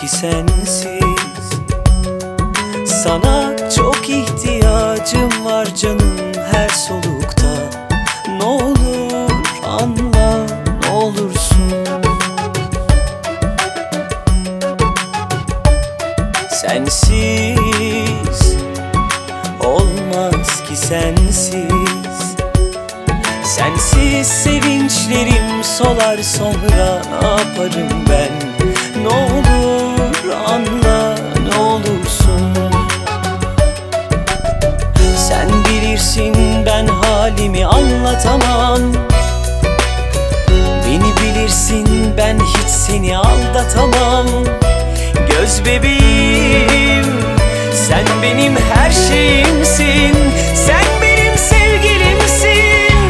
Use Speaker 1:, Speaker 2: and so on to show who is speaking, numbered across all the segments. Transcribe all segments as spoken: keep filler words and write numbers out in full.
Speaker 1: sensiz. Sana çok ihtiyacım var canım her solukta. Ne olur anla, ne olursun. Sensiz olmaz ki sensiz. Sensiz sevinçlerim solar, sonra ne yaparım ben? Ne olur anla, ne olursun. Sen bilirsin ben halimi anlatamam. Beni bilirsin ben hiç seni aldatamam. Göz bebeğim, sen benim her şeyimsin. Sen benim sevgilimsin.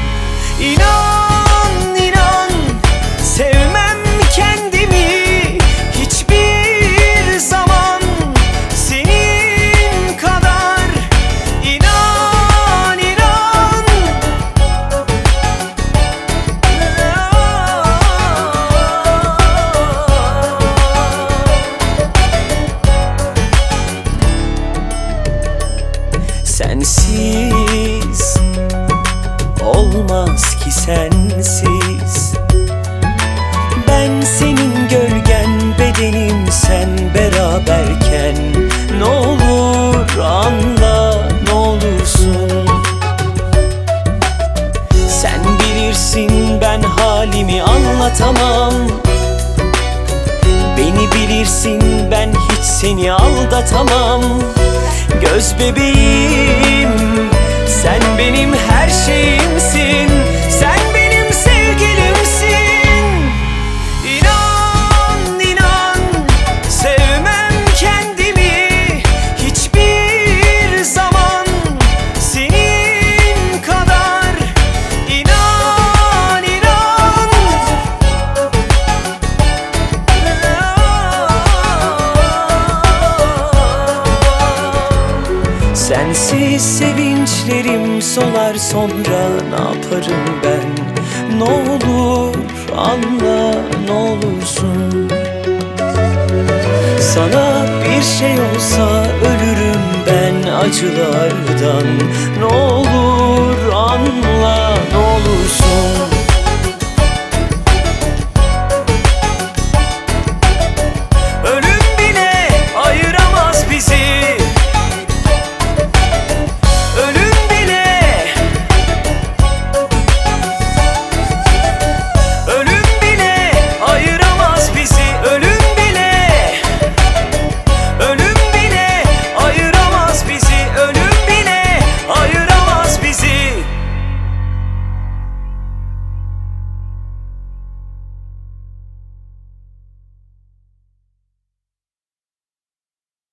Speaker 1: İnan, inan, sevmem kendimi hiçbir zaman senin kadar. İnan, inan. Sensiz olmaz ki sensiz. Ben senin gölgen, bedenim sen beraberken. Ne olur anla, ne olursun. Sen bilirsin ben halimi anlatamam. Beni bilirsin ben hiç seni aldatamam. Göz bebeğim, sen benim her şeyimsin. Sen benim sevgilimsin. İnan, inan, sevmem kendimi hiçbir zaman senin kadar. İnan, inan. Sensiz sevinçlerim solar, sonra ne yaparım ben? Ne olur anla, ne olursun. Sana bir şey olsa ölürüm ben acılardan. Ne olur anla, ne olursun.